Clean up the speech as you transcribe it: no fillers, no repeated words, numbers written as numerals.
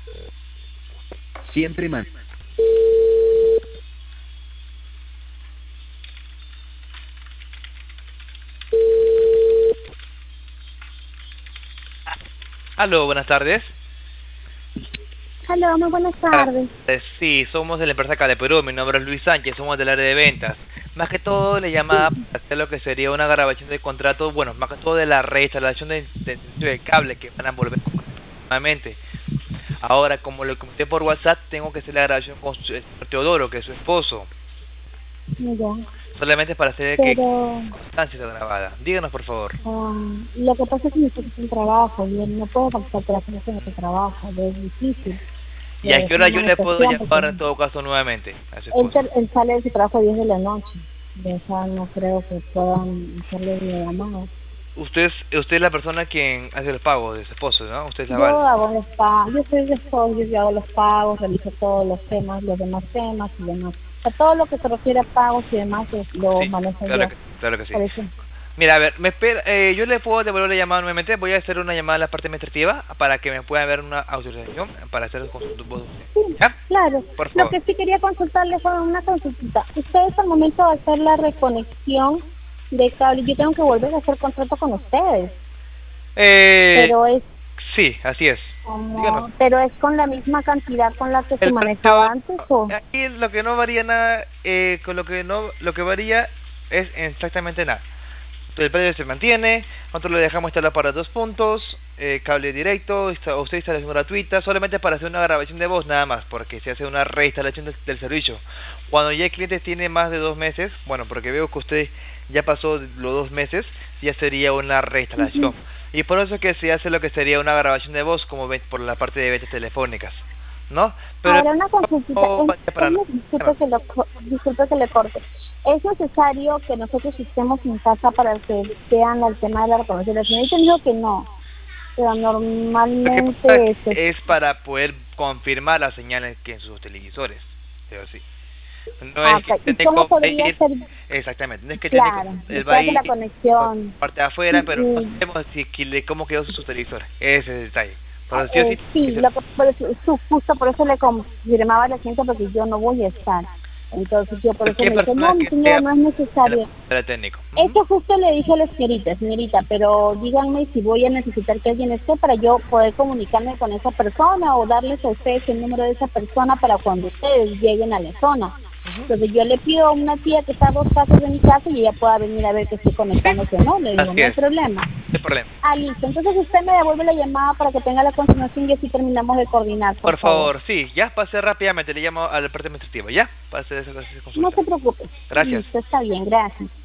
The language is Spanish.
Siempre man. Aló, buenas tardes. Hola, muy buenas tardes. Sí, somos de la empresa acá de Perú. Mi nombre es Luis Sánchez, somos del área de ventas. Más que todo le llamaba para hacer lo que sería una grabación de contrato, bueno, más que todo de la reinstalación de cable que van a volver nuevamente. Ahora, como lo comenté por WhatsApp, tengo que hacer la grabación con el señor Teodoro, que es su esposo. Ya, Solamente para hacer que pero constancia sea grabada. Díganos, por favor. lo que pasa es que mi esposo es un trabajo y él no puede faltar clases en el trabajo, es difícil. ¿Y a Es qué hora una yo le puedo negociación porque llamar en todo caso nuevamente a su él, esposo? él sale de su trabajo a 10 de la noche. De esa no creo que puedan hacerle la llamada. Usted es la persona quien hace el pago de su esposo, ¿no? Usted es la Yo Val. hago los pagos, yo soy de esposo, yo hago los pagos, realizo todos los temas, los demás temas y demás. O sea, todo lo que se refiere a pagos y demás lo Sí, manejo yo. claro que sí. Por eso, Mira, a ver, yo le puedo devolver la llamada nuevamente. Voy a hacer una llamada a la parte administrativa para que me pueda ver una autorización para hacer el consulta. sí, ¿Ya? claro. Por Lo favor. que sí quería consultarle fue una consultita. Ustedes al momento de hacer la reconexión de cable, yo tengo que volver a hacer contrato con ustedes, Eh, pero es sí, así es. Díganos. pero es con la misma cantidad con la que se El precio, manejaba antes o aquí lo que no varía nada, con lo que no, lo que varía es exactamente nada. El precio se mantiene, nosotros le dejamos instalar para 2 puntos, cable directo, usted instalación gratuita, solamente para hacer una grabación de voz nada más, porque se hace una reinstalación del servicio. Cuando ya el cliente tiene más de 2 meses, bueno, porque veo que usted ya pasó los 2 meses, ya sería una reinstalación. Y por eso es que se hace lo que sería una grabación de voz como ven por la parte de ventas telefónicas, ¿no? Pero ahora una consultita, no vale para nada. disculpe que le corte. ¿Es necesario que nosotros estemos en casa para que vean el tema de la reconexión? La señorita dijo que no, pero Lo que pasa normalmente es para poder confirmar las señales que en sus televisores, pero sí. No es que acá. el ¿Y cómo técnico va a podría ir, ser? exactamente, no es que el técnico Claro, él va a después de ir la por conexión. parte de afuera, pero no Y, sabemos cómo quedó su televisor. Ese es el detalle. Pero sí o sí, sí, justo por eso le confirmaba a la gente porque yo no voy a estar. Entonces yo por eso cualquier me dice, persona no, mi que sea señora, no es necesario. el técnico. Eso justo le dije a la señorita, pero díganme si voy a necesitar que alguien esté para yo poder comunicarme con esa persona o darles a ustedes el número de esa persona para cuando ustedes lleguen a la zona. Entonces yo le pido a una tía que está a 2 casas de mi casa y ella pueda venir a ver que estoy conectándose o no. Le digo, Así no hay es, no problema. hay problema. Listo. Entonces usted me devuelve la llamada para que tenga la continuación y así terminamos de coordinar, por Por favor. favor, sí, ya pasé rápidamente, le llamo a la parte administrativa, ¿ya? Pase esa No consulta. se preocupe. Gracias. Listo, está bien, gracias.